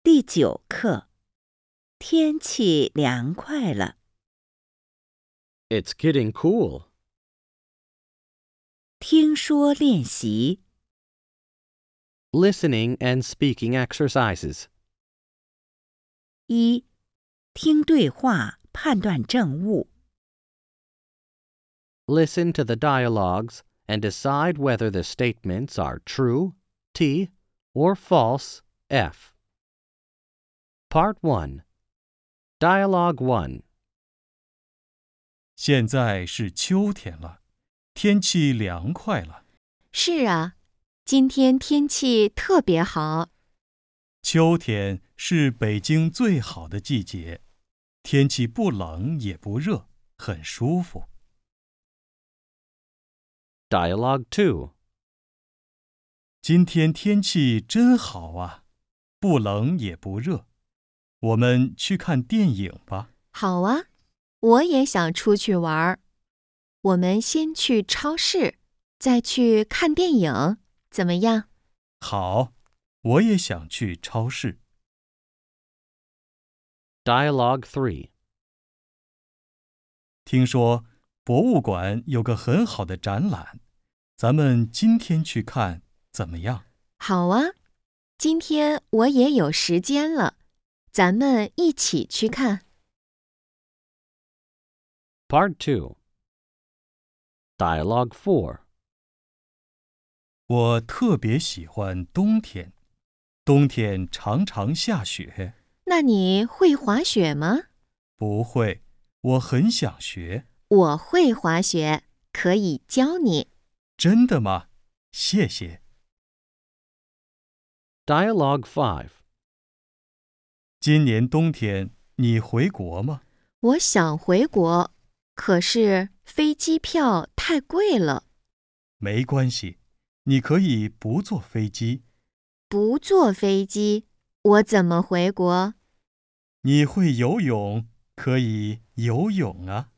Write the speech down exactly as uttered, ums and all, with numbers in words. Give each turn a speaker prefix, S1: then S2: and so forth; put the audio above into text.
S1: 第九课，天气凉快了。
S2: It's getting cool.
S1: 听说练习。
S2: Listening and speaking exercises.
S1: 一、听对话，判断正误。
S2: Listen to the dialogues and decide whether the statements are true, T, or false, F. Part one. Dialogue one.
S3: 现在是秋天了，天气凉快了。
S4: 是啊，今天天气特别好。
S3: 秋天是北京最好的季节，天气不冷也不热，很舒服。
S2: Dialogue two.
S3: 今天天气真好啊，不冷也不热。我们去看电影吧。
S4: 好啊，我也想出去玩。我们先去超市，再去看电影，怎么样？
S3: 好，我也想去超市。
S2: Dialogue three.
S3: 听说博物馆有个很好的展览，咱们今天去看，怎么样？
S4: 好啊，今天我也有时间了，咱们一起去看。
S2: Part two. Dialogue four.
S3: 我特别喜欢冬天，冬天常常下雪。
S4: 那你会滑雪吗？
S3: 不会，我很想学。
S4: 我会滑雪，可以教你。
S3: 真的吗？谢谢。
S2: Dialogue five.
S3: 今年冬天你回国吗？
S4: 我想回国，可是飞机票太贵了。
S3: 没关系，你可以不坐飞机。
S4: 不坐飞机，我怎么回国？
S3: 你会游泳，可以游泳啊。